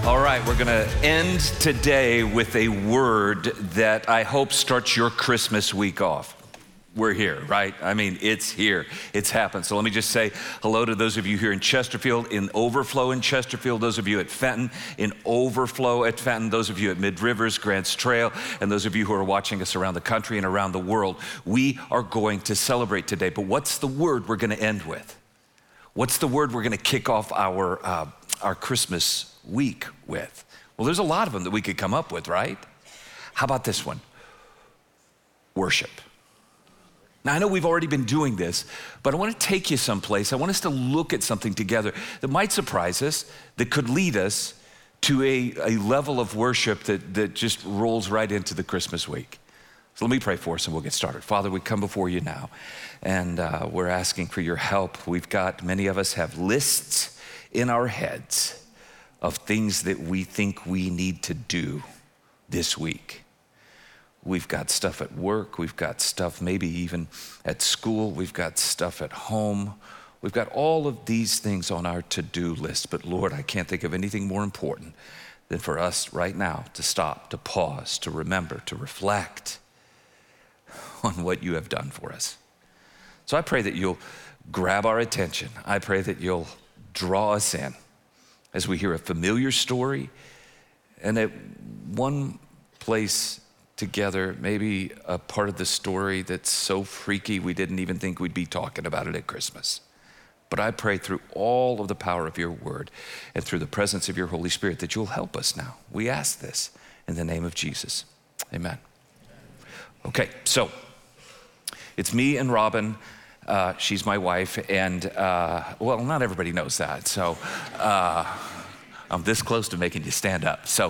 All right, we're going to end today with a word that I hope starts your Christmas week off. We're here, right? I mean, it's here. It's happened. So let me just say hello to those of you here in Chesterfield, in Overflow in Chesterfield, those of you at Fenton, in Overflow at Fenton, those of you at Mid Rivers, Grants Trail, and those of you who are watching us around the country and around the world. We are going to celebrate today, but what's the word we're going to end with? What's the word we're going to kick off our Christmas week with? Well, there's a lot of them that we could come up with, right? How about this one? Worship. Now, I know we've already been doing this, but I want to take you someplace. I want us to look at something together that might surprise us, that could lead us to a level of worship that just rolls right into the Christmas week. So let me pray for us and we'll get started. Father, we come before you now, and we're asking for your help. Many of us have lists in our heads of things that we think we need to do this week. We've got stuff at work, we've got stuff maybe even at school, we've got stuff at home. We've got all of these things on our to-do list, but Lord, I can't think of anything more important than for us right now to stop, to pause, to remember, to reflect on what you have done for us. So I pray that you'll grab our attention. I pray that you'll draw us in as we hear a familiar story, and at one place together, maybe a part of the story that's so freaky we didn't even think we'd be talking about it at Christmas. But I pray through all of the power of your word and through the presence of your Holy Spirit that you'll help us now. We ask this in the name of Jesus. Amen. Okay, so it's me and Robin. She's my wife, and well, not everybody knows that. So I'm this close to making you stand up. So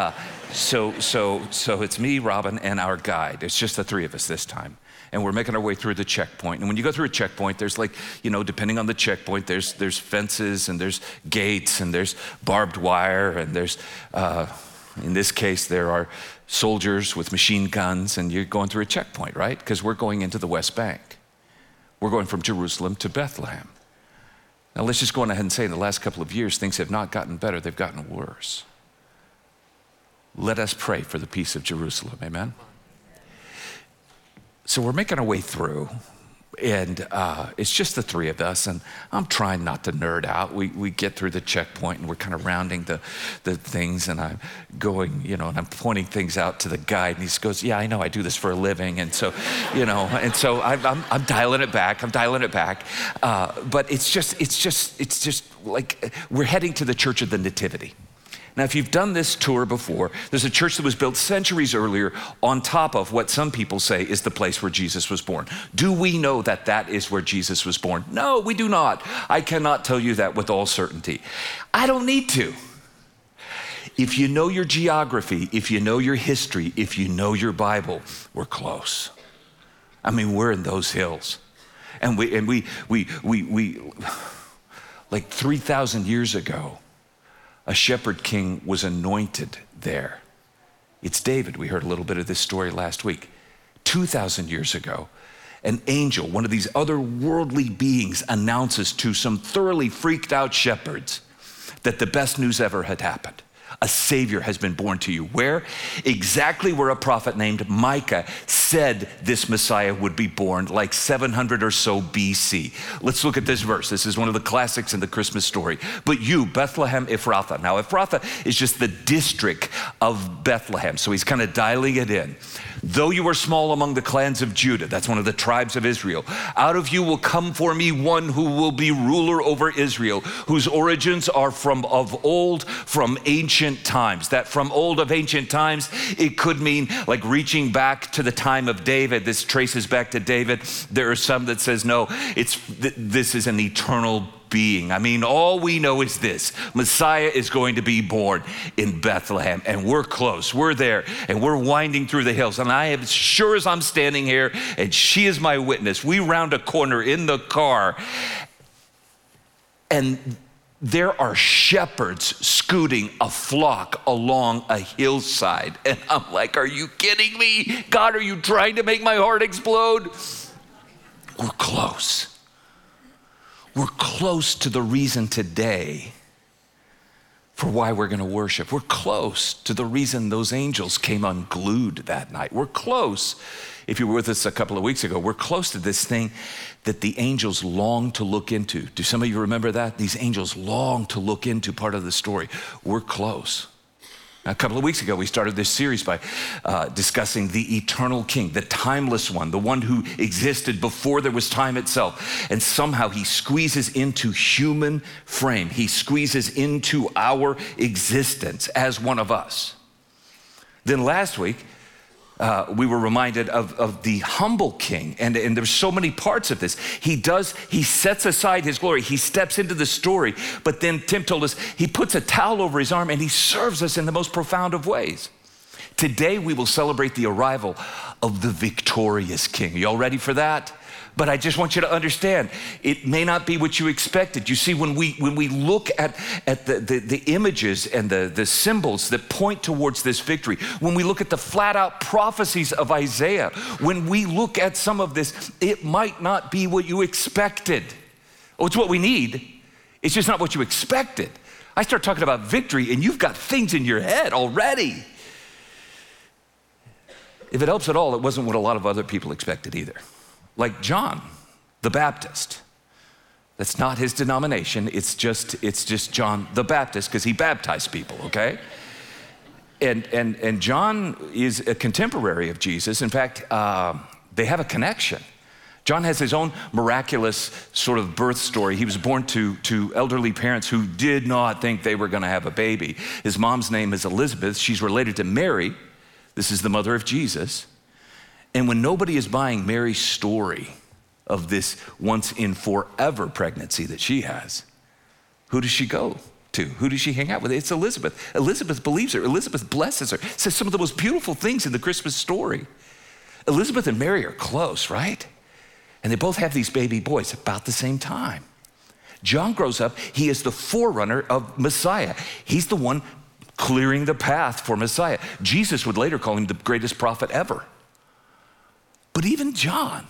it's me, Robin, and our guide. It's just the three of us this time. And we're making our way through the checkpoint. And when you go through a checkpoint, there's depending on the checkpoint, there's fences and there's gates and there's barbed wire and there's, in this case, there are soldiers with machine guns, and you're going through a checkpoint, right? Because we're going into the West Bank. We're going from Jerusalem to Bethlehem. Now let's just go on ahead and say in the last couple of years, things have not gotten better, they've gotten worse. Let us pray for the peace of Jerusalem, amen? So we're making our way through, and it's just the three of us, and I'm trying not to nerd out. We get through the checkpoint, and we're kind of rounding the things, and I'm going, and I'm pointing things out to the guide, and he goes, yeah, I know, I do this for a living, and so, and so I'm dialing it back, but it's just like we're heading to the Church of the Nativity. Now, if you've done this tour before, there's a church that was built centuries earlier on top of what some people say is the place where Jesus was born. Do we know that that is where Jesus was born? No, we do not. I cannot tell you that with all certainty. I don't need to. If you know your geography, if you know your history, if you know your Bible, we're close. I mean, we're in those hills. And we like 3,000 years ago, a shepherd king was anointed there. It's David. We heard a little bit of this story last week. 2,000 years ago, an angel, one of these otherworldly beings, announces to some thoroughly freaked out shepherds that the best news ever had happened. A Savior has been born to you. Where? Exactly where a prophet named Micah said this Messiah would be born, like 700 or so BC. Let's look at this verse. This is one of the classics in the Christmas story. But you, Bethlehem Ephrathah. Now, Ephrathah is just the district of Bethlehem, so he's kind of dialing it in. Though you are small among the clans of Judah, that's one of the tribes of Israel, out of you will come for me one who will be ruler over Israel, whose origins are from of old, from ancient times. That from old of ancient times, it could mean like reaching back to the time of David. This traces back to David. There are some that says, no, this is an eternal being. I mean, all we know is this: Messiah is going to be born in Bethlehem, and we're close. We're there, and we're winding through the hills. And I am as sure as I'm standing here, and she is my witness. We round a corner in the car, and there are shepherds scooting a flock along a hillside. And I'm like, are you kidding me? God, are you trying to make my heart explode? We're close. We're close to the reason today for why we're going to worship. We're close to the reason those angels came unglued that night. We're close. If you were with us a couple of weeks ago, we're close to this thing that the angels long to look into. Do some of you remember that? These angels long to look into part of the story. We're close. A couple of weeks ago, we started this series by discussing the eternal king, the timeless one, the one who existed before there was time itself. And somehow he squeezes into human frame. He squeezes into our existence as one of us. Then last week, we were reminded of the humble king, and there's so many parts of this. He sets aside his glory. He steps into the story, but then Tim told us he puts a towel over his arm and he serves us in the most profound of ways. Today we will celebrate the arrival of the victorious king. You all ready for that? But I just want you to understand, it may not be what you expected. You see, when we look at the images and the symbols that point towards this victory, when we look at the flat out prophecies of Isaiah, when we look at some of this, it might not be what you expected. Oh, it's what we need. It's just not what you expected. I start talking about victory and you've got things in your head already. If it helps at all, it wasn't what a lot of other people expected either. Like John the Baptist. That's not his denomination. It's just John the Baptist because he baptized people, okay? And John is a contemporary of Jesus. In fact, they have a connection. John has his own miraculous sort of birth story. He was born to elderly parents who did not think they were going to have a baby. His mom's name is Elizabeth. She's related to Mary. This is the mother of Jesus. And when nobody is buying Mary's story of this once in forever pregnancy that she has, who does she go to? Who does she hang out with? It's Elizabeth. Elizabeth believes her. Elizabeth blesses her. Says some of the most beautiful things in the Christmas story. Elizabeth and Mary are close, right? And they both have these baby boys about the same time. John grows up. He is the forerunner of Messiah. He's the one clearing the path for Messiah. Jesus would later call him the greatest prophet ever. But even John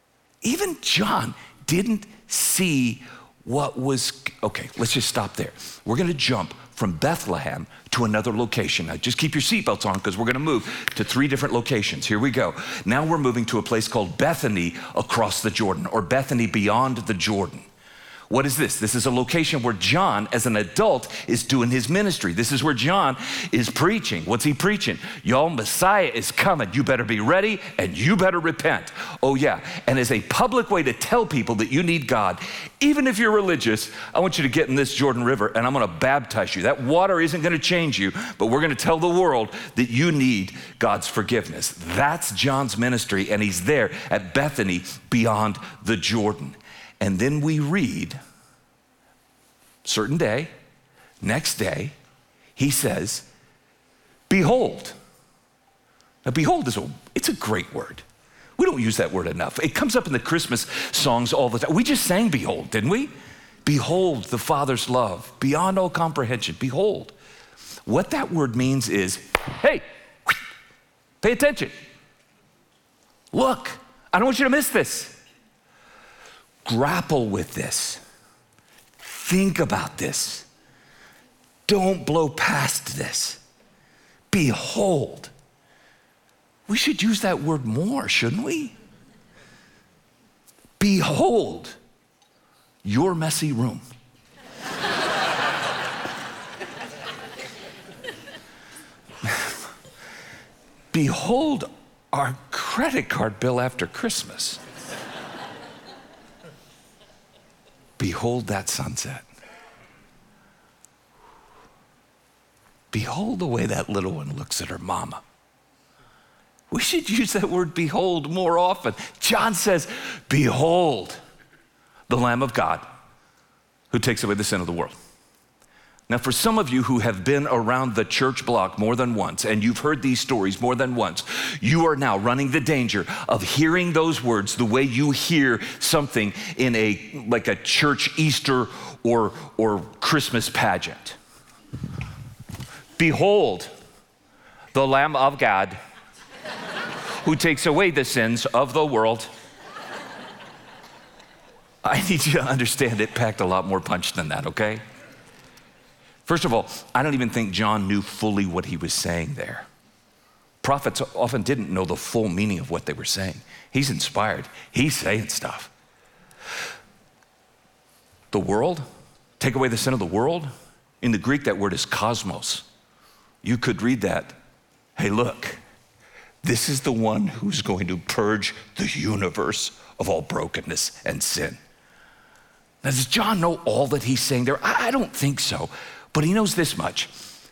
didn't see what was, okay, let's just stop there. We're gonna jump from Bethlehem to another location. Now just keep your seatbelts on because we're gonna move to 3 different locations. Here we go. Now we're moving to a place called Bethany across the Jordan, or Bethany beyond the Jordan. What is this? This is a location where John, as an adult, is doing his ministry. This is where John is preaching. What's he preaching? Y'all, Messiah is coming. You better be ready and you better repent. Oh yeah, and as a public way to tell people that you need God, even if you're religious, I want you to get in this Jordan River and I'm gonna baptize you. That water isn't gonna change you, but we're gonna tell the world that you need God's forgiveness. That's John's ministry, and he's there at Bethany beyond the Jordan. And then we read, certain day, next day, he says, behold. Now, behold it's a great word. We don't use that word enough. It comes up in the Christmas songs all the time. We just sang behold, didn't we? Behold the Father's love, beyond all comprehension. Behold. What that word means is, hey, pay attention. Look, I don't want you to miss this. Grapple with this. Think about this. Don't blow past this. Behold. We should use that word more, shouldn't we? Behold your messy room. Behold our credit card bill after Christmas. Behold that sunset. Behold the way that little one looks at her mama. We should use that word behold more often. John says, behold the Lamb of God who takes away the sin of the world. Now, for some of you who have been around the church block more than once, and you've heard these stories more than once, you are now running the danger of hearing those words the way you hear something in like a church Easter or Christmas pageant. Behold, the Lamb of God who takes away the sins of the world. I need you to understand it packed a lot more punch than that, okay? First of all, I don't even think John knew fully what he was saying there. Prophets often didn't know the full meaning of what they were saying. He's inspired. He's saying stuff. The world, take away the sin of the world. In the Greek, that word is cosmos. You could read that. Hey, look, this is the one who's going to purge the universe of all brokenness and sin. Now, does John know all that he's saying there? I don't think so, but he knows this much.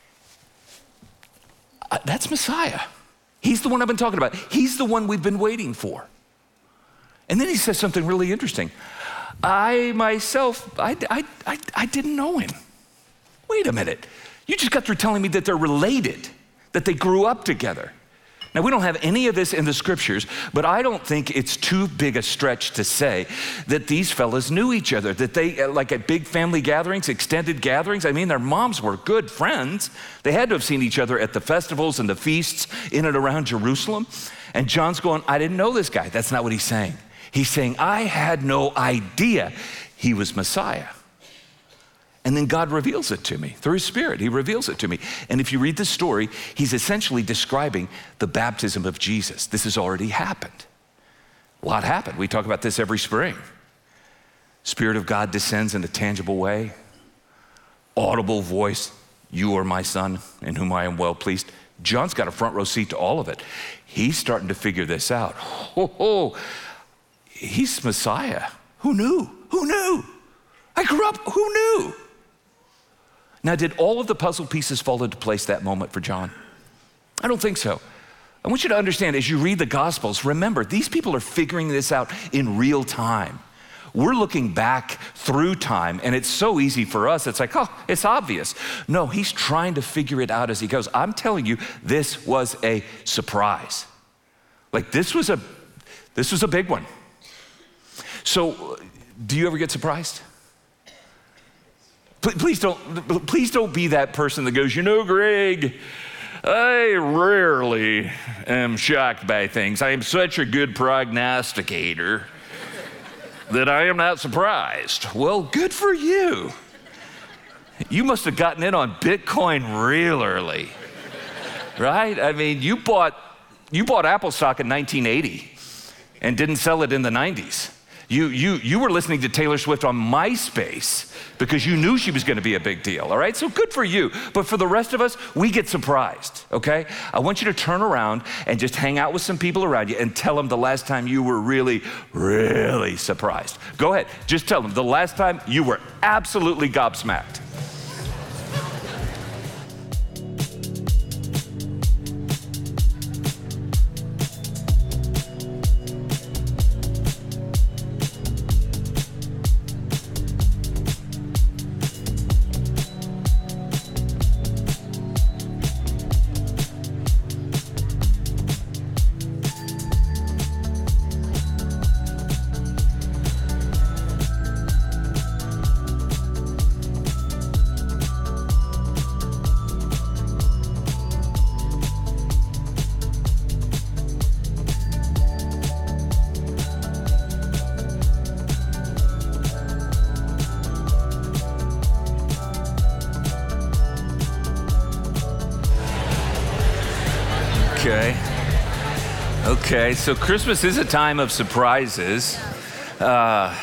That's Messiah. He's the one I've been talking about. He's the one we've been waiting for. And then he says something really interesting. I myself, I didn't know him. Wait a minute. You just got through telling me that they're related, that they grew up together. Now, we don't have any of this in the scriptures, but I don't think it's too big a stretch to say that these fellas knew each other, that they, like at big family gatherings, extended gatherings, I mean, their moms were good friends. They had to have seen each other at the festivals and the feasts in and around Jerusalem. And John's going, I didn't know this guy. That's not what he's saying. He's saying, I had no idea he was Messiah. And then God reveals it to me through his Spirit. He reveals it to me. And if you read the story, he's essentially describing the baptism of Jesus. This has already happened. A lot happened. We talk about this every spring. Spirit of God descends in a tangible way. Audible voice, you are my son in whom I am well pleased. John's got a front row seat to all of it. He's starting to figure this out. He's Messiah. Who knew? Who knew? I grew up, who knew? Now, did all of the puzzle pieces fall into place that moment for John? I don't think so. I want you to understand, as you read the Gospels, remember, these people are figuring this out in real time. We're looking back through time, and it's so easy for us. It's like, oh, it's obvious. No, he's trying to figure it out as he goes. I'm telling you, this was a surprise. Like, this was a big one. So, do you ever get surprised? Please don't be that person that goes, you know, Greg, I rarely am shocked by things. I am such a good prognosticator that I am not surprised. Well, good for you. You must have gotten in on Bitcoin real early, right? I mean, you bought Apple stock in 1980 and didn't sell it in the 90s. You were listening to Taylor Swift on MySpace because you knew she was going to be a big deal, all right? So good for you. But for the rest of us, we get surprised, okay? I want you to turn around and just hang out with some people around you and tell them the last time you were really, really surprised. Go ahead, just tell them the last time you were absolutely gobsmacked. Okay, so Christmas is a time of surprises. How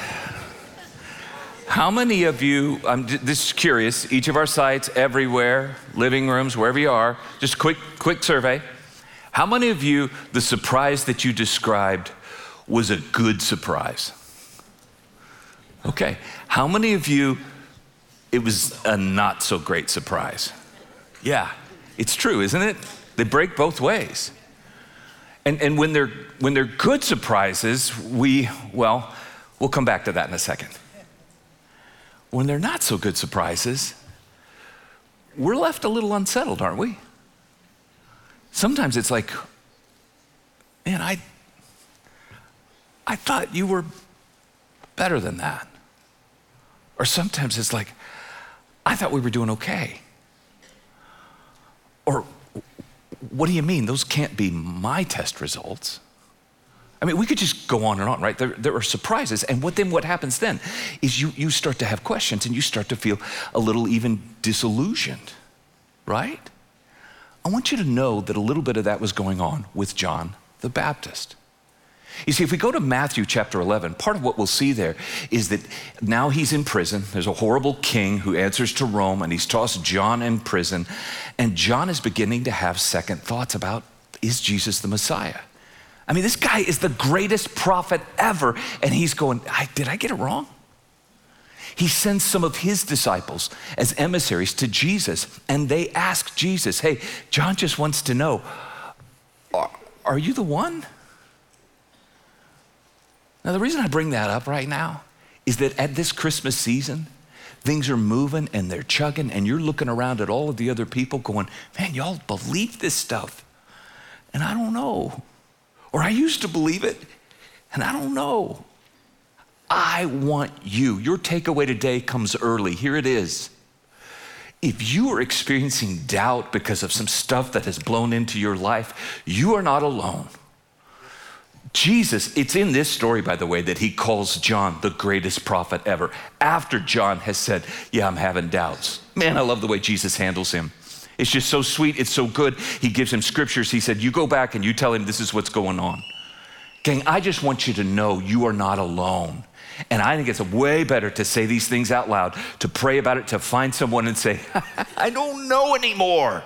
many of you, I'm just curious, each of our sites, everywhere, living rooms, wherever you are, just quick survey. How many of you, the surprise that you described was a good surprise? Okay, how many of you, it was a not so great surprise? Yeah, it's true, isn't it? They break both ways. And when they're good surprises, we'll come back to that in a second. When they're not so good surprises, we're left a little unsettled, aren't we? Sometimes it's like, man, I thought you were better than that. Or sometimes it's like, I thought we were doing okay. Or, what do you mean? Those can't be my test results. I mean, we could just go on and on, right? There are surprises. And what happens then is you start to have questions and you start to feel a little even disillusioned, right? I want you to know that a little bit of that was going on with John the Baptist. You see, if we go to Matthew chapter 11, part of what we'll see there is that now he's in prison. There's a horrible king who answers to Rome, and he's tossed John in prison. And John is beginning to have second thoughts about, is Jesus the Messiah? I mean, this guy is the greatest prophet ever, and he's going, did I get it wrong? He sends some of his disciples as emissaries to Jesus, and they ask Jesus, hey, John just wants to know, are you the one? Now, the reason I bring that up right now is that at this Christmas season, things are moving and they're chugging, and you're looking around at all of the other people going, man, y'all believe this stuff, and I don't know. Or I used to believe it, and I don't know. I want you. Your takeaway today comes early. Here it is. If you are experiencing doubt because of some stuff that has blown into your life, you are not alone. Jesus, it's in this story, by the way, that he calls John the greatest prophet ever. After John has said, yeah, I'm having doubts. Man, I love the way Jesus handles him. It's just so sweet, it's so good. He gives him scriptures. He said, you go back and you tell him this is what's going on. Gang, I just want you to know you are not alone. And I think it's way better to say these things out loud, to pray about it, to find someone and say, I don't know anymore.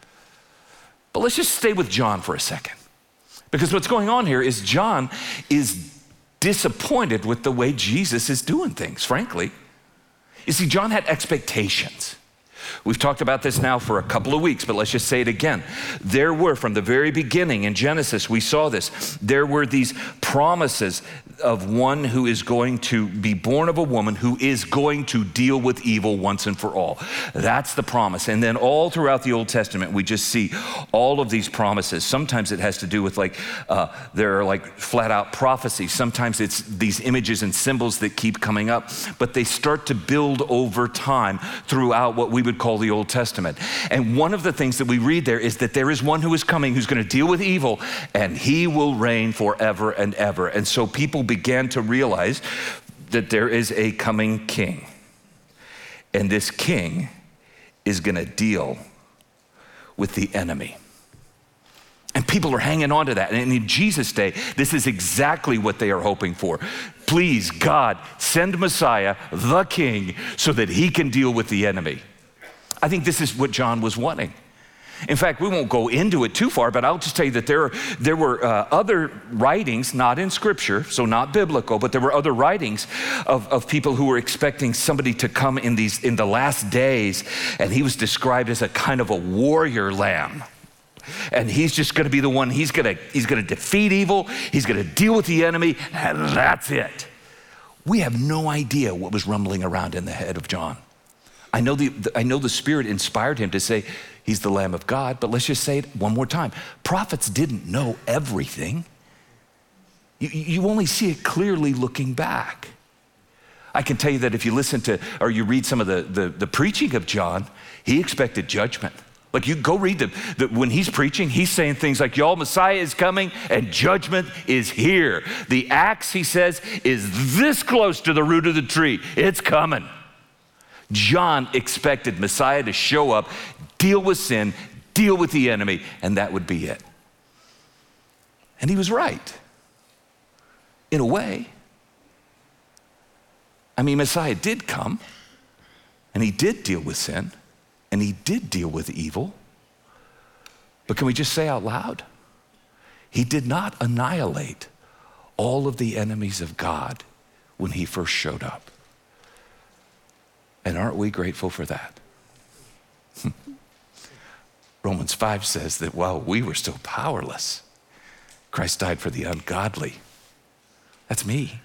But let's just stay with John for a second. Because what's going on here is John is disappointed with the way Jesus is doing things, frankly. You see, John had expectations. We've talked about this now for a couple of weeks, but let's just say it again. There were, from the very beginning in Genesis, we saw this. There were these promises of one who is going to be born of a woman who is going to deal with evil once and for all. That's the promise. And then all throughout the Old Testament, we just see all of these promises. Sometimes it has to do with there are like flat out prophecies. Sometimes it's these images and symbols that keep coming up, but they start to build over time throughout what we would call the Old Testament. And one of the things that we read there is that there is one who is coming who's going to deal with evil, and he will reign forever and ever. And so people began to realize that there is a coming king, and this king is going to deal with the enemy. And people are hanging on to that. And in Jesus' day, this is exactly what they are hoping for. Please, God, send Messiah, the king, so that he can deal with the enemy. I think this is what John was wanting. In fact, we won't go into it too far, but I'll just tell you that there were other writings, not in scripture, so not biblical, but there were other writings of people who were expecting somebody to come in the last days, and he was described as a kind of a warrior lamb. And he's just going to be the one, he's going to defeat evil, he's going to deal with the enemy, and that's it. We have no idea what was rumbling around in the head of John. I know the Spirit inspired him to say he's the Lamb of God, but let's just say it one more time. Prophets didn't know everything. You only see it clearly looking back. I can tell you that if you listen to, or you read some of the preaching of John, he expected judgment. Like, you go read when he's preaching, he's saying things like, y'all, Messiah is coming and judgment is here. The axe, he says, is this close to the root of the tree. It's coming. John expected Messiah to show up, deal with sin, deal with the enemy, and that would be it. And he was right, in a way. I mean, Messiah did come, and he did deal with sin, and he did deal with evil. But can we just say out loud? He did not annihilate all of the enemies of God when he first showed up. And aren't we grateful for that? Romans 5 says that while we were still powerless, Christ died for the ungodly. That's me.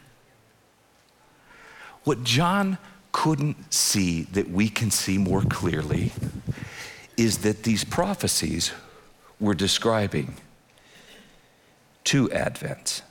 What John couldn't see that we can see more clearly is that these prophecies were describing two advents.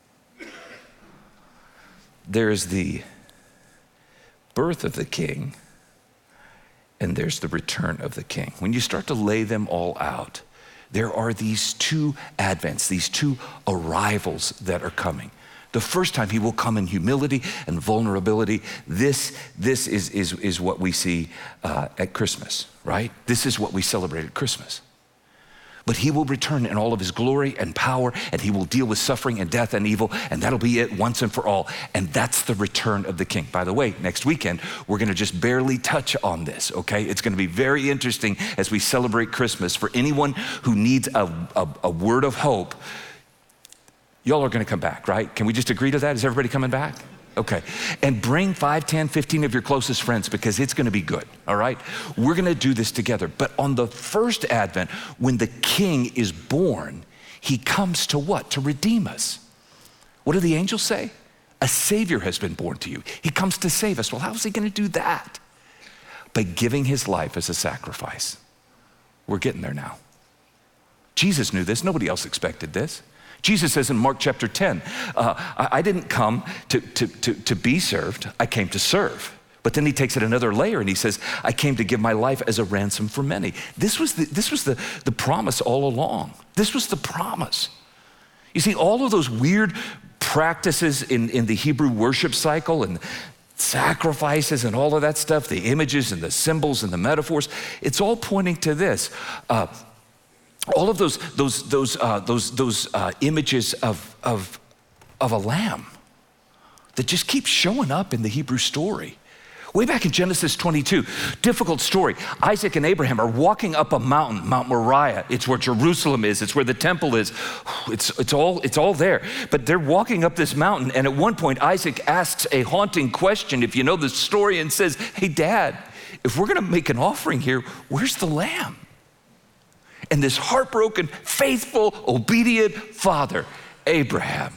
There's the birth of the king, and there's the return of the king. When you start to lay them all out, there are these two advents, these two arrivals that are coming. The first time he will come in humility and vulnerability. This is what we see at Christmas, right? This is what we celebrate at Christmas. But he will return in all of his glory and power, and he will deal with suffering and death and evil, and that'll be it once and for all. And that's the return of the king. By the way, next weekend, we're gonna just barely touch on this, okay? It's gonna be very interesting as we celebrate Christmas. For anyone who needs a word of hope, y'all are gonna come back, right? Can we just agree to that? Is everybody coming back? Okay, and bring 5, 10, 15 of your closest friends because it's gonna be good, all right? We're gonna do this together. But on the first Advent, when the king is born, he comes to what? To redeem us. What do the angels say? A savior has been born to you. He comes to save us. Well, how is he gonna do that? By giving his life as a sacrifice. We're getting there now. Jesus knew this, nobody else expected this. Jesus says in Mark chapter 10, I didn't come to be served, I came to serve. But then he takes it another layer and he says, I came to give my life as a ransom for many. This was the promise all along. This was the promise. You see, all of those weird practices in the Hebrew worship cycle and sacrifices and all of that stuff, the images and the symbols and the metaphors, it's all pointing to this. All of those images of a lamb that just keep showing up in the Hebrew story. Way back in Genesis 22, difficult story. Isaac and Abraham are walking up a mountain, Mount Moriah. It's where Jerusalem is. It's where the temple is. It's all there. But they're walking up this mountain, and at one point, Isaac asks a haunting question, if you know the story, and says, hey, Dad, if we're gonna make an offering here, where's the lamb? And this heartbroken, faithful, obedient father, Abraham,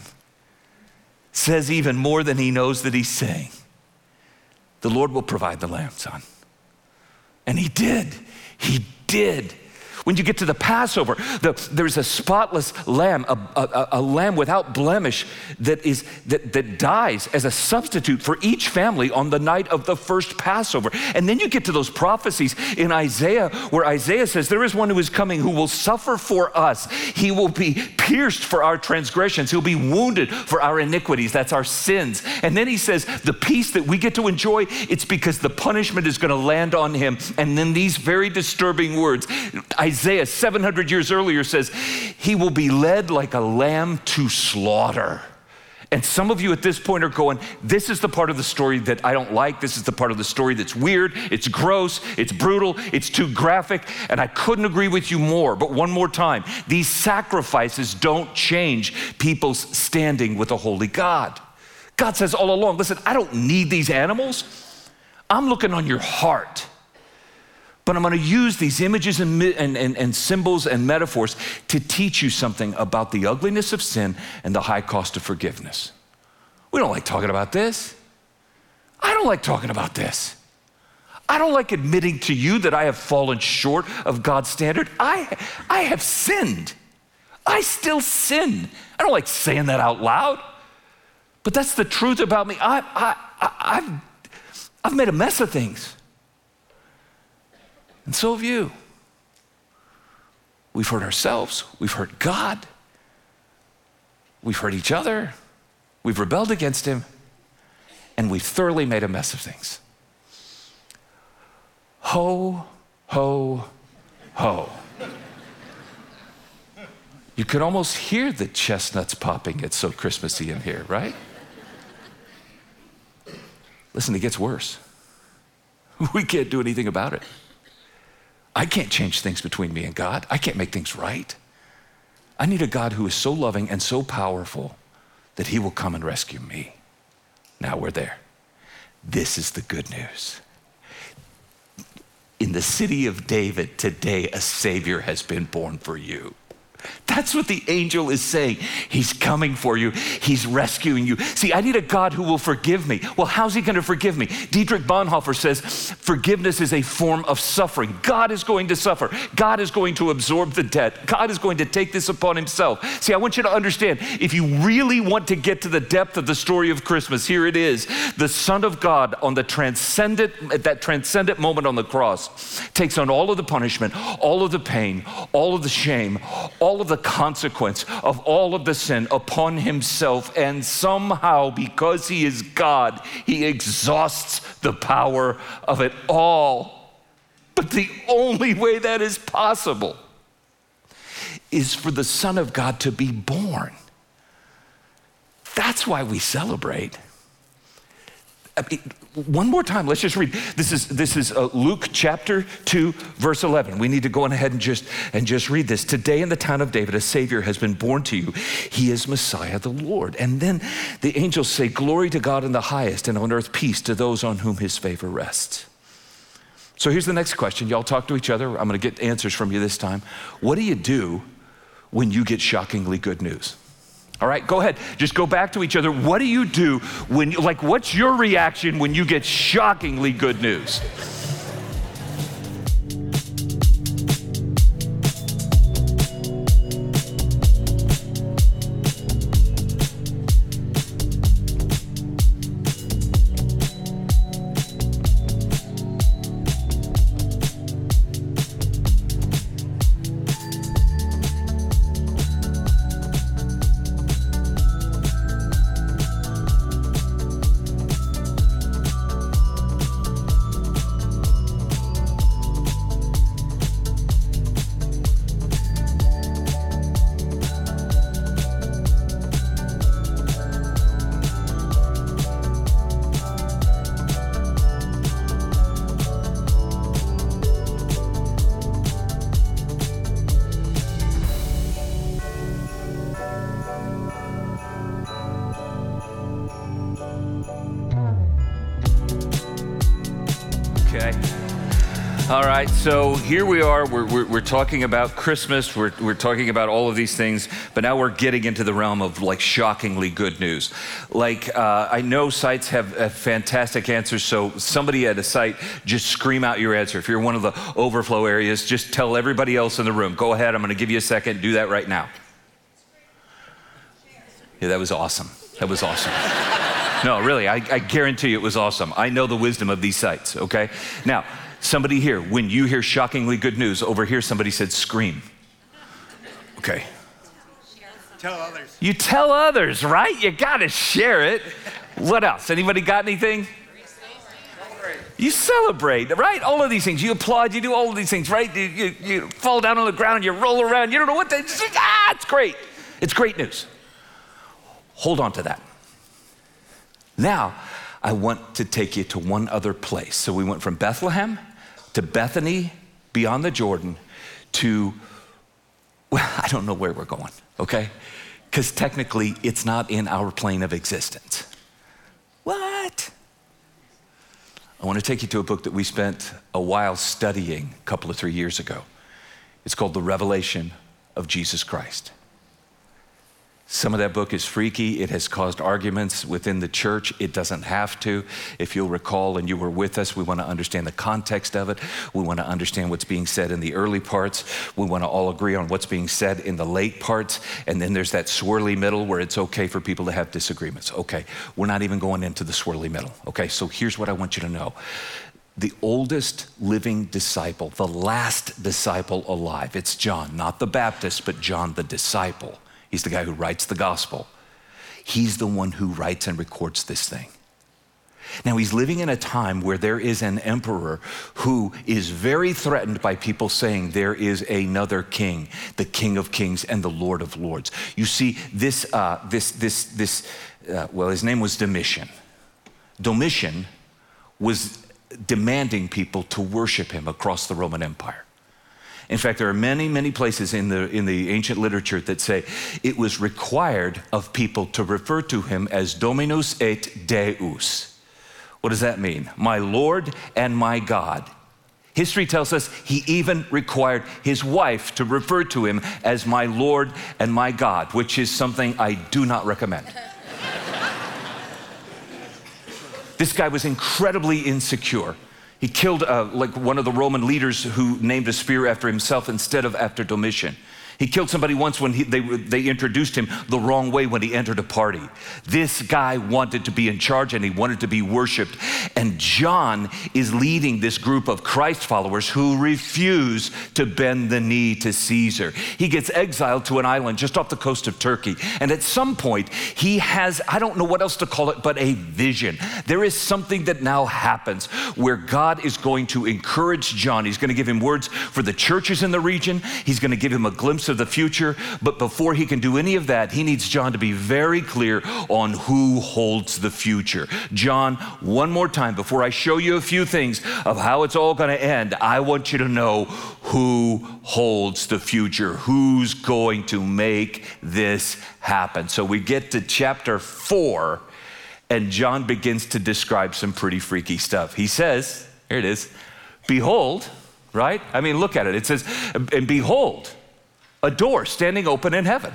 says even more than he knows that he's saying. The Lord will provide the lamb, son. And he did. He did. When you get to the Passover, there's a spotless lamb, a lamb without blemish that dies as a substitute for each family on the night of the first Passover. And then you get to those prophecies in Isaiah where Isaiah says, there is one who is coming who will suffer for us. He will be pierced for our transgressions. He'll be wounded for our iniquities. That's our sins. And then he says, the peace that we get to enjoy, it's because the punishment is gonna land on him. And then these very disturbing words, Isaiah 700 years earlier says, he will be led like a lamb to slaughter. And some of you at this point are going, this is the part of the story that I don't like. This is the part of the story that's weird. It's gross. It's brutal. It's too graphic. And I couldn't agree with you more. But one more time, these sacrifices don't change people's standing with a holy God. God says all along, listen, I don't need these animals. I'm looking on your heart. But I'm gonna use these images and symbols and metaphors to teach you something about the ugliness of sin and the high cost of forgiveness. We don't like talking about this. I don't like talking about this. I don't like admitting to you that I have fallen short of God's standard. I have sinned. I still sin. I don't like saying that out loud, but that's the truth about me. I've made a mess of things. And so have you. We've hurt ourselves, we've hurt God, we've hurt each other, we've rebelled against him, and we've thoroughly made a mess of things. Ho, ho, ho. You could almost hear the chestnuts popping. It's so Christmassy in here, right? Listen, it gets worse. We can't do anything about it. I can't change things between me and God. I can't make things right. I need a God who is so loving and so powerful that he will come and rescue me. Now we're there. This is the good news. In the city of David today, a Savior has been born for you. That's what the angel is saying. He's coming for you. He's rescuing you. See, I need a God who will forgive me. Well, how's he going to forgive me? Dietrich Bonhoeffer says, forgiveness is a form of suffering. God is going to suffer. God is going to absorb the debt. God is going to take this upon himself. See, I want you to understand, if you really want to get to the depth of the story of Christmas, here it is. The Son of God on the that transcendent moment on the cross takes on all of the punishment, all of the pain, all of the shame, all of the consequence of all of the sin upon himself, and somehow, because he is God, he exhausts the power of it all. But the only way that is possible is for the Son of God to be born. That's why we celebrate. I mean, one more time, let's just read. This is Luke chapter 2, verse 11. We need to go on ahead and just read this. Today in the town of David, a Savior has been born to you. He is Messiah the Lord. And then the angels say, glory to God in the highest, and on earth peace to those on whom his favor rests. So here's the next question. Y'all talk to each other. I'm going to get answers from you this time. What do you do when you get shockingly good news? All right, go ahead. Just go back to each other. What do you do when, what's your reaction when you get shockingly good news? All right, so here we are. We're talking about Christmas. We're talking about all of these things, but now we're getting into the realm of shockingly good news. I know sites have fantastic answers, so somebody at a site, just scream out your answer. If you're in one of the overflow areas, just tell everybody else in the room. Go ahead, I'm gonna give you a second. Do that right now. Yeah, that was awesome. That was awesome. No, really, I guarantee you it was awesome. I know the wisdom of these sites, okay? Now, somebody here, when you hear shockingly good news, over here somebody said scream. Okay. Tell others. You tell others, right? You gotta share it. What else? Anybody got anything? You celebrate, right? All of these things. You applaud, you do all of these things, right? You fall down on the ground, you roll around, you don't know what to, it's great. It's great news. Hold on to that. Now, I want to take you to one other place. So we went from Bethlehem to Bethany, beyond the Jordan, to, well, I don't know where we're going, okay? Because technically, it's not in our plane of existence. What? I want to take you to a book that we spent a while studying a couple of 3 years ago. It's called The Revelation of Jesus Christ. Some of that book is freaky. It has caused arguments within the church. It doesn't have to. If you'll recall, and you were with us, we want to understand the context of it. We want to understand what's being said in the early parts. We want to all agree on what's being said in the late parts. And then there's that swirly middle where it's okay for people to have disagreements. Okay, we're not even going into the swirly middle. Okay, so here's what I want you to know. The oldest living disciple, the last disciple alive, it's John, not the Baptist, but John the disciple. He's the guy who writes the gospel. He's the one who writes and records this thing. Now, he's living in a time where there is an emperor who is very threatened by people saying there is another king, the King of Kings and the Lord of Lords. You see, his name was Domitian. Domitian was demanding people to worship him across the Roman Empire. In fact, there are many, many places in the ancient literature that say it was required of people to refer to him as Dominus et Deus. What does that mean? My Lord and my God. History tells us he even required his wife to refer to him as my Lord and my God, which is something I do not recommend. This guy was incredibly insecure. He killed like one of the Roman leaders who named a spear after himself instead of after Domitian. He killed somebody once when they introduced him the wrong way when he entered a party. This guy wanted to be in charge and he wanted to be worshiped. And John is leading this group of Christ followers who refuse to bend the knee to Caesar. He gets exiled to an island just off the coast of Turkey. And at some point, he has, I don't know what else to call it, but a vision. There is something that now happens where God is going to encourage John. He's going to give him words for the churches in the region. He's going to give him a glimpse of the future, but before he can do any of that, he needs John to be very clear on who holds the future. John, one more time, before I show you a few things of how it's all going to end, I want you to know who holds the future, who's going to make this happen. So we get to chapter 4, and John begins to describe some pretty freaky stuff. He says, here it is, behold, right? I mean, look at it. It says, and behold, a door standing open in heaven.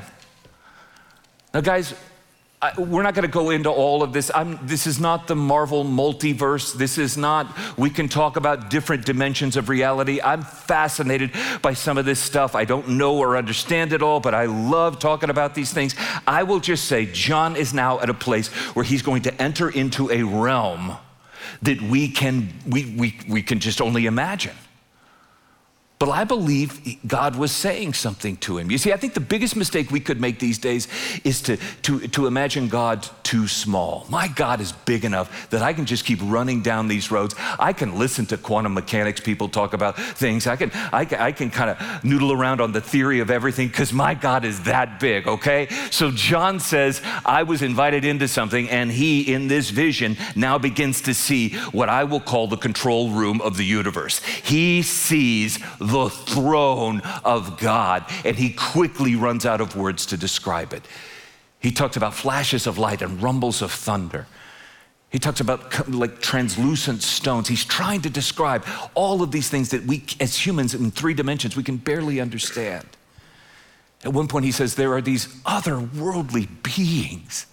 Now, guys, we're not going to go into all of this. This is not the Marvel multiverse. This is not, we can talk about different dimensions of reality. I'm fascinated by some of this stuff. I don't know or understand it all, but I love talking about these things. I will just say John is now at a place where he's going to enter into a realm that we can just only imagine. But I believe God was saying something to him. You see, I think the biggest mistake we could make these days is to imagine God too small. My God is big enough that I can just keep running down these roads. I can listen to quantum mechanics people talk about things. I can kind of noodle around on the theory of everything because my God is that big, okay? So John says, I was invited into something, and he, in this vision, now begins to see what I will call the control room of the universe. He sees the throne of God, and he quickly runs out of words to describe it. He talks about flashes of light and rumbles of thunder. He talks about like translucent stones. He's trying to describe all of these things that we, as humans in 3 dimensions, we can barely understand. At one point he says there are these otherworldly beings,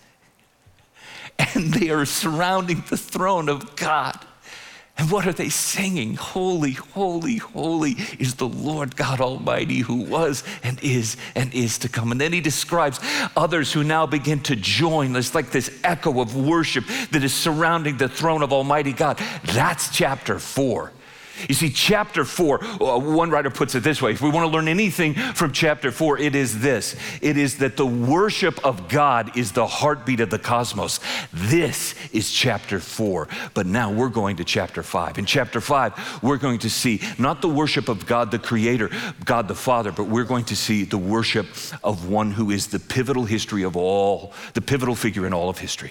and they are surrounding the throne of God. And what are they singing? Holy, holy, holy is the Lord God Almighty, who was and is to come. And then he describes others who now begin to join. It's like this echo of worship that is surrounding the throne of Almighty God. That's chapter 4. You see, chapter 4, one writer puts it this way. If we want to learn anything from chapter 4, it is this. It is that the worship of God is the heartbeat of the cosmos. This is chapter 4. But now we're going to chapter 5. In chapter 5, we're going to see not the worship of God the Creator, God the Father, but we're going to see the worship of one who is the pivotal history of all, the pivotal figure in all of history.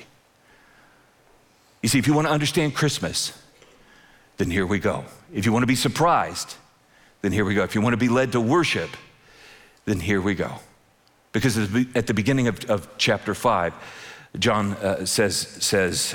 You see, if you want to understand Christmas, then here we go. If you want to be surprised, then here we go. If you want to be led to worship, then here we go. Because at the beginning of chapter 5, John says,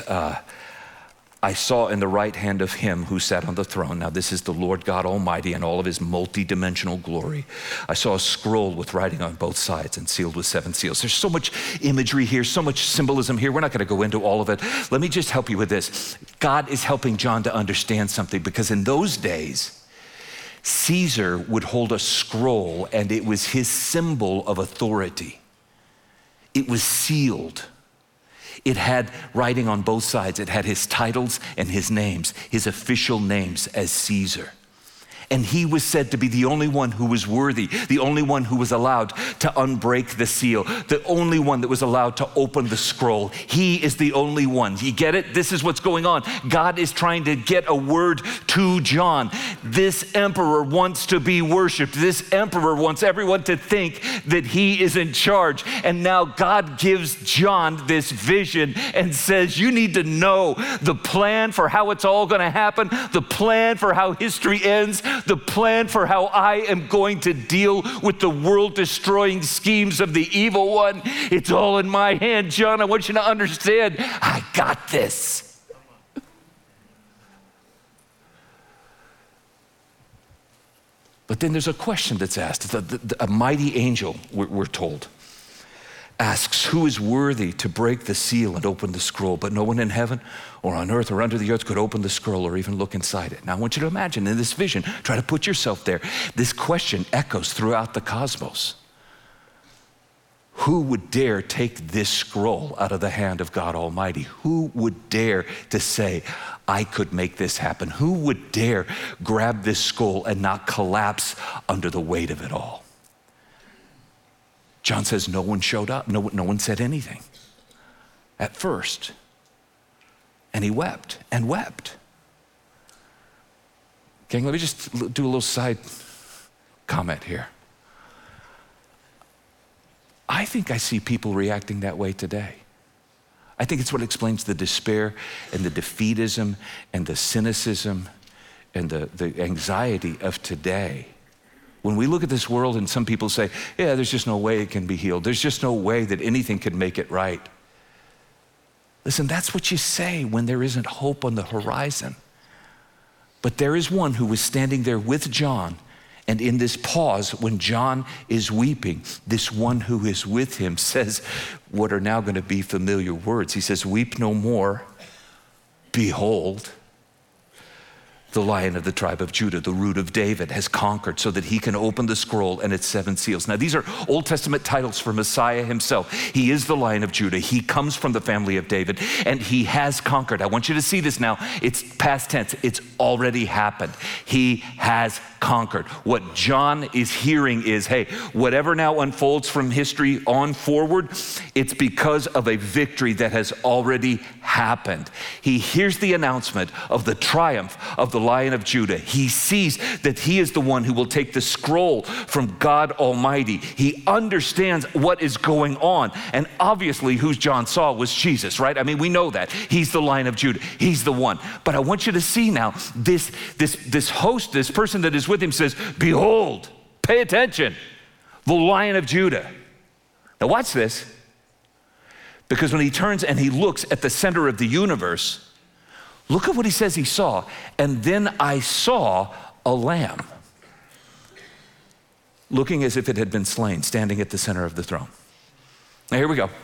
I saw in the right hand of him who sat on the throne. Now this is the Lord God Almighty in all of his multi-dimensional glory. I saw a scroll with writing on both sides and sealed with 7 seals. There's so much imagery here, so much symbolism here. We're not going to go into all of it. Let me just help you with this. God is helping John to understand something, because in those days, Caesar would hold a scroll, and it was his symbol of authority. It was sealed. It had writing on both sides. It had his titles and his names, his official names as Caesar. And he was said to be the only one who was worthy, the only one who was allowed to unbreak the seal, the only one that was allowed to open the scroll. He is the only one. You get it? This is what's going on. God is trying to get a word to John. This emperor wants to be worshiped. This emperor wants everyone to think that he is in charge. And now God gives John this vision and says, you need to know the plan for how it's all going to happen, the plan for how history ends, the plan for how I am going to deal with the world-destroying schemes of the evil one. It's all in my hand, John. I want you to understand, I got this. But then there's a question that's asked. A mighty angel, we're told, asks, who is worthy to break the seal and open the scroll? But no one in heaven or on earth or under the earth could open the scroll or even look inside it. Now I want you to imagine in this vision, try to put yourself there. This question echoes throughout the cosmos. Who would dare take this scroll out of the hand of God Almighty? Who would dare to say, I could make this happen? Who would dare grab this scroll and not collapse under the weight of it all? John says no one showed up. No one said anything at first. And he wept and wept. Gang, let me just do a little side comment here. I think I see people reacting that way today. I think it's what explains the despair and the defeatism and the cynicism and the anxiety of today. When we look at this world and some people say, yeah, there's just no way it can be healed. There's just no way that anything can make it right. Listen, that's what you say when there isn't hope on the horizon. But there is one who was standing there with John, and in this pause, when John is weeping, this one who is with him says what are now going to be familiar words. He says, weep no more. Behold, the Lion of the tribe of Judah, the Root of David, has conquered so that he can open the scroll and its 7 seals. Now, these are Old Testament titles for Messiah himself. He is the Lion of Judah. He comes from the family of David, and he has conquered. I want you to see this now. It's past tense. It's already happened. He has conquered. What John is hearing is, hey, whatever now unfolds from history on forward, it's because of a victory that has already happened. He hears the announcement of the triumph of the Lion of Judah. He sees that he is the one who will take the scroll from God Almighty. He understands what is going on. And obviously who John saw was Jesus, right? I mean, we know that. He's the Lion of Judah. He's the one. But I want you to see now, this host, this person that is with him says, behold, pay attention, the Lion of Judah. Now watch this, because when he turns and he looks at the center of the universe, look at what he says he saw. And then I saw a lamb, looking as if it had been slain, standing at the center of the throne. Now here we go.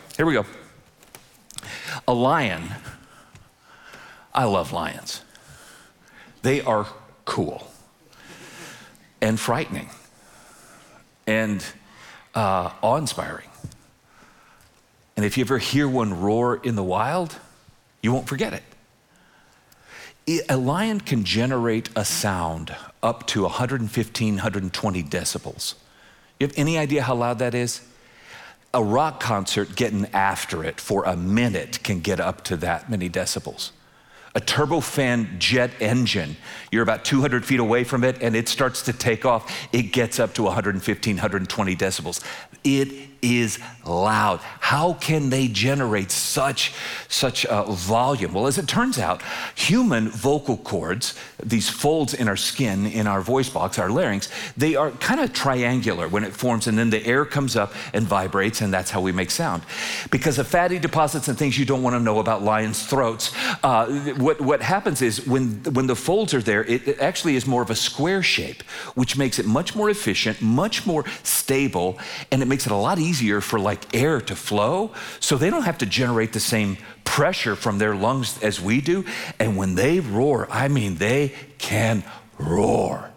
A lion, I love lions. They are cool and frightening and awe-inspiring. And if you ever hear one roar in the wild, you won't forget it. A lion can generate a sound up to 115, 120 decibels. You have any idea how loud that is? A rock concert getting after it for a minute can get up to that many decibels. A turbofan jet engine, you're about 200 feet away from it and it starts to take off, it gets up to 115, 120 decibels. It is loud. How can they generate such volume? Well, as it turns out, human vocal cords, these folds in our skin, in our voice box, our larynx, they are kind of triangular when it forms, and then the air comes up and vibrates, and that's how we make sound. Because of fatty deposits and things you don't want to know about lions' throats, what happens is when the folds are there, it actually is more of a square shape, which makes it much more efficient, much more stable, and it makes it a lot easier for like air to flow, so they don't have to generate the same pressure from their lungs as we do. And when they roar, I mean, they can roar.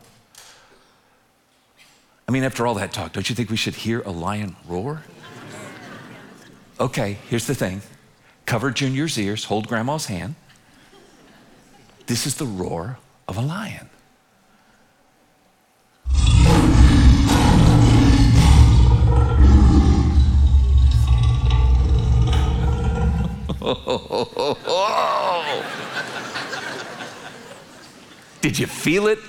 I mean, after all that talk, don't you think we should hear a lion roar? Okay, here's the thing. Cover Junior's ears, hold Grandma's hand. This is the roar of a lion. Did you feel it?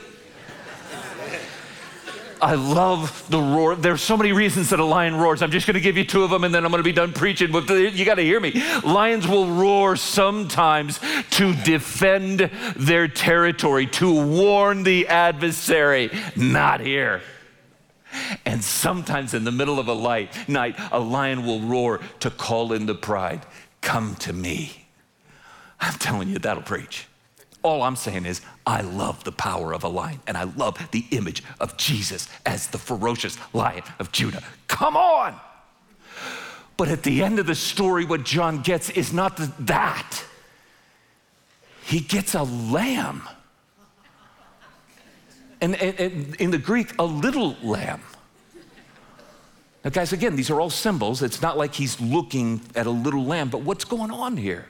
I love the roar. There's so many reasons that a lion roars. I'm just going to give you 2 of them and then I'm going to be done preaching, but you got to hear me. Lions will roar sometimes to defend their territory, to warn the adversary, not here. And sometimes in the middle of a night, a lion will roar to call in the pride. Come to me. I'm telling you, that'll preach. All I'm saying is I love the power of a lion, and I love the image of Jesus as the ferocious Lion of Judah. Come on! But at the end of the story, what John gets is not that. He gets a lamb. And in the Greek, a little lamb. Now, guys, again, these are all symbols. It's not like he's looking at a little lamb, but what's going on here?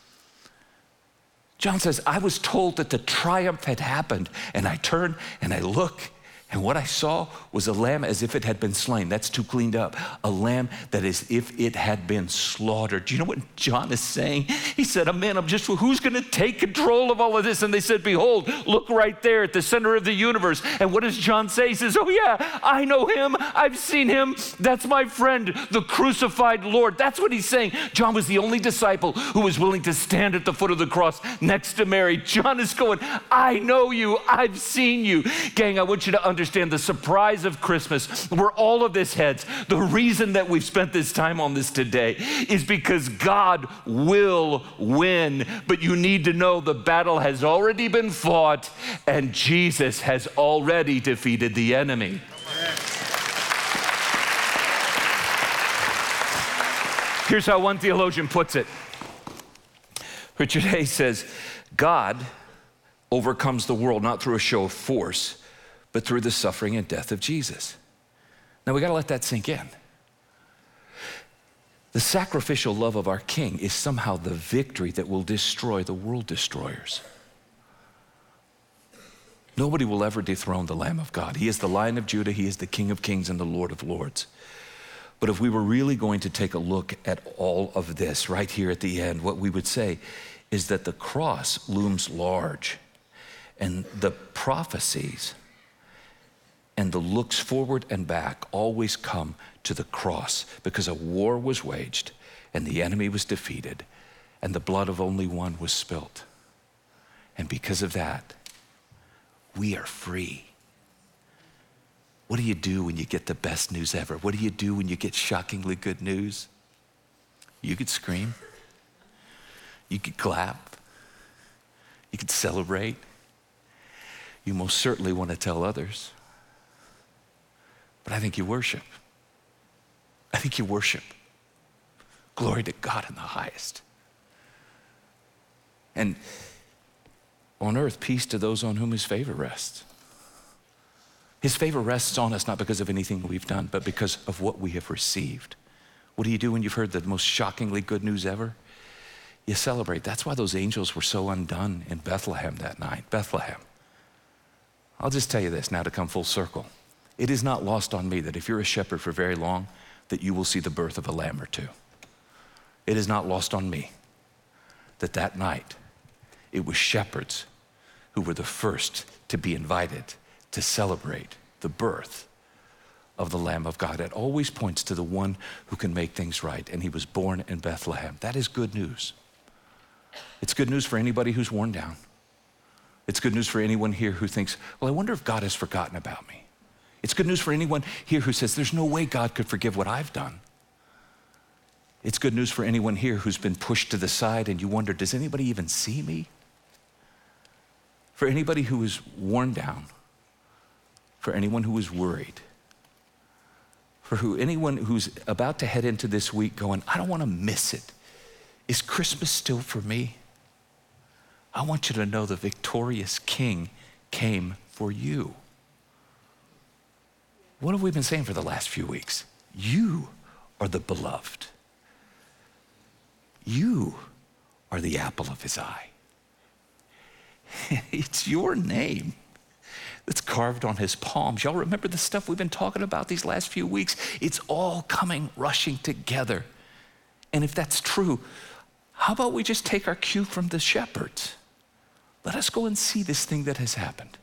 John says, I was told that the triumph had happened, and I turned and I look, and what I saw was a lamb as if it had been slain. That's too cleaned up. A lamb that is if it had been slaughtered. Do you know what John is saying? He said, man, who's going to take control of all of this? And they said, behold, look right there at the center of the universe. And what does John say? He says, oh yeah, I know him. I've seen him. That's my friend, the crucified Lord. That's what he's saying. John was the only disciple who was willing to stand at the foot of the cross next to Mary. John is going, I know you. I've seen you. Gang, I want you to understand the surprise of Christmas, where all of this heads. The reason that we've spent this time on this today is because God will win, but you need to know the battle has already been fought and Jesus has already defeated the enemy. Here's how one theologian puts it. Richard Hayes says, God overcomes the world not through a show of force, but through the suffering and death of Jesus. Now we gotta let that sink in. The sacrificial love of our King is somehow the victory that will destroy the world destroyers. Nobody will ever dethrone the Lamb of God. He is the Lion of Judah, he is the King of Kings and the Lord of Lords. But if we were really going to take a look at all of this right here at the end, what we would say is that the cross looms large, and the prophecies and the looks forward and back always come to the cross, because a war was waged and the enemy was defeated and the blood of only one was spilt. And because of that, we are free. What do you do when you get the best news ever? What do you do when you get shockingly good news? You could scream. You could clap. You could celebrate. You most certainly want to tell others. But I think you worship. I think you worship. Glory to God in the highest. And on earth, peace to those on whom his favor rests. His favor rests on us not because of anything we've done, but because of what we have received. What do you do when you've heard the most shockingly good news ever? You celebrate. That's why those angels were so undone in Bethlehem that night. Bethlehem. I'll just tell you this now to come full circle. It is not lost on me that if you're a shepherd for very long, that you will see the birth of a lamb or two. It is not lost on me that that night it was shepherds who were the first to be invited to celebrate the birth of the Lamb of God. It always points to the one who can make things right, and he was born in Bethlehem. That is good news. It's good news for anybody who's worn down. It's good news for anyone here who thinks, well, I wonder if God has forgotten about me. It's good news for anyone here who says, there's no way God could forgive what I've done. It's good news for anyone here who's been pushed to the side and you wonder, does anybody even see me? For anybody who is worn down, for anyone who is worried, for anyone who's about to head into this week going, I don't want to miss it. Is Christmas still for me? I want you to know the victorious King came for you. What have we been saying for the last few weeks? You are the beloved. You are the apple of his eye. It's your name that's carved on his palms. Y'all remember the stuff we've been talking about these last few weeks? It's all coming, rushing together. And if that's true, how about we just take our cue from the shepherds? Let us go and see this thing that has happened.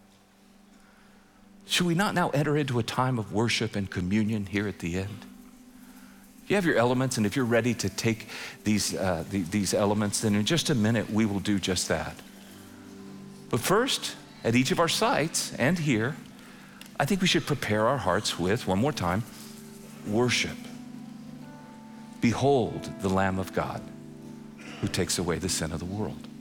Should we not now enter into a time of worship and communion here at the end? If you have your elements, and if you're ready to take these elements, then in just a minute we will do just that. But first, at each of our sites and here, I think we should prepare our hearts with, one more time, worship. Behold the Lamb of God who takes away the sin of the world.